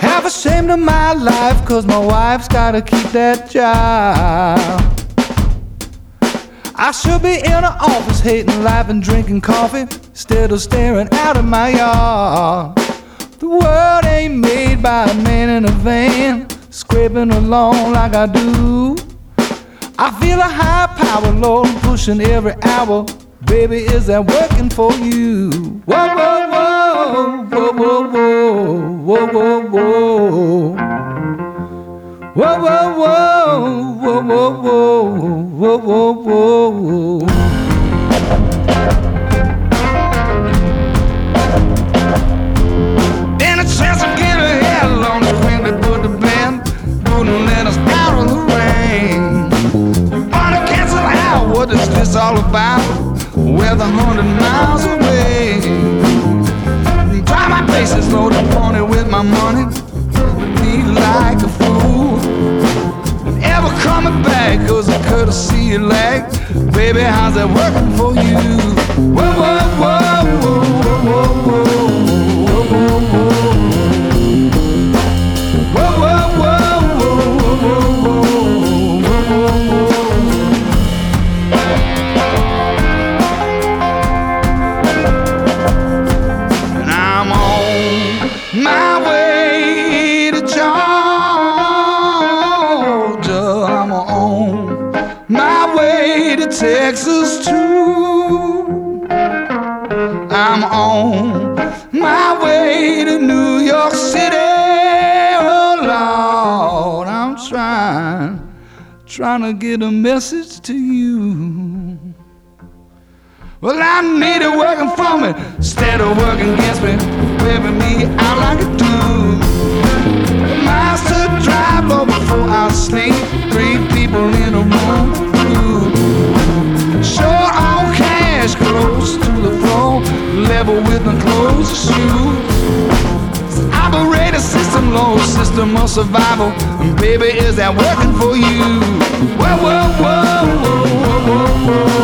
Half ashamed of my life, 'cause my wife's gotta keep that job. I should be in an office hating life and drinking coffee instead of staring out of my yard. The world ain't made by a man in a van scraping along like I do. I feel a high power, Lord, pushing every hour. Baby, is that working for you? Whoa, whoa, whoa, whoa, whoa, whoa, whoa, whoa, whoa, whoa, whoa, whoa, whoa, whoa, whoa, whoa. Then a chance to get ahead along the wind that put the band, wouldn't let us out of the rain. Wanna cancel out, what is this all about? We're 100 miles away. Try my places, load up on it with my money. Be like a fool. Ever coming back, 'cause I could've seen you lag. Baby, how's that working for you? Whoa, whoa, whoa, whoa, whoa, whoa, whoa, whoa, whoa. Whoa, whoa, whoa, whoa, whoa, whoa, whoa, whoa. My way to Georgia, I'm on my way to Texas too. I'm on my way to New York City. Oh Lord, I'm trying to get a message to you. Well, I need it working for me instead of working against me, whipping me out like a dude. The master drive low before I sleep. 3 people in a room. Short on cash, close to the floor, level with my clothes and shoes. Operate a system, low system of survival. And baby, is that working for you? Whoa, whoa, whoa, whoa, whoa, whoa, whoa.